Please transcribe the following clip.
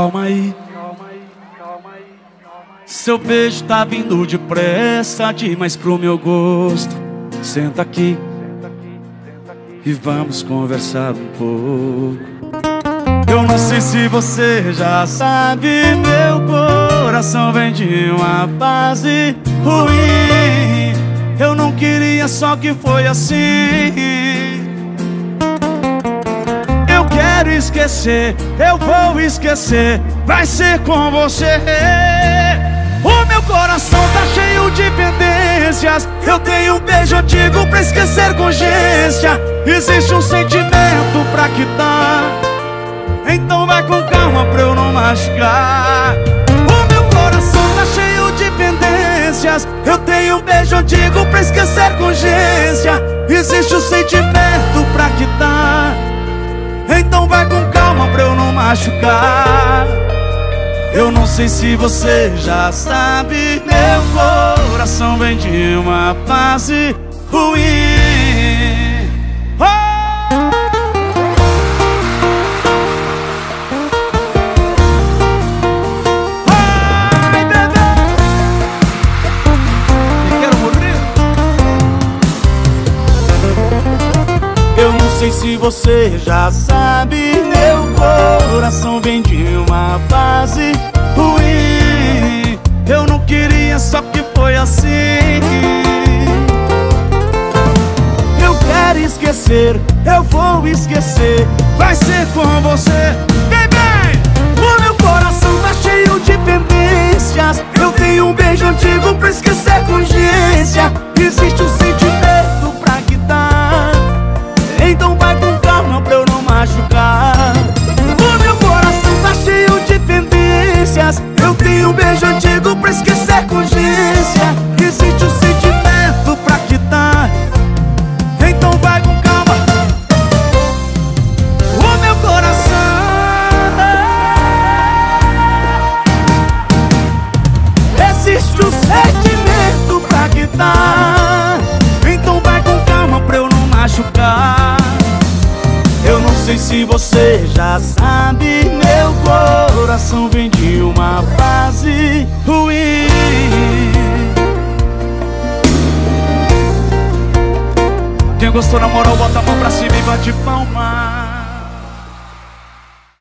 calma aí. Seu beijo tá vindo depressa demais pro meu gosto. Senta aqui e vamos conversar um pouco. Eu não sei se você já sabe, meu coração vem de uma fase ruim. Eu não queria, só que foi assim. Eu quero esquecer, eu vou esquecer, vai ser com você. O meu coração tá cheio de pendências. Eu tenho um beijo antigo pra esquecer com urgência. Existe um sentimento pra quitar, então vai com calma pra eu não machucar. O meu coração tá cheio de pendências. Eu tenho um beijo antigo pra esquecer com urgência. Existe um sentimento pra quitar, então vai com calma pra eu não machucar. Eu não sei se você já sabe, meu coração vem de uma fase ruim. Ai, bebê, eu quero morrer. Eu não sei se você já sabe, meu coração vem de uma fase ruim. Eu não queria, só que foi assim. Eu quero esquecer, eu vou esquecer, vai ser com você. Vem, vem! O meu coração tá cheio de pendências. Eu tenho um beijo antigo pra esquecer com urgência. Existe um sentimento pra quitar, então vai com calma pra eu não machucar. O meu coração tá cheio de pendências. Eu tenho um beijo antigo pra esquecer com urgência. Existe um sentimento pra quitar, então vai com calma. O meu coração, existe um sentimento pra quitar, então vai com calma pra eu não machucar. Eu não sei se você já sabe, meu coração vem de uma fase ruim. Quem gostou na moral, bota a mão pra cima e bate palma.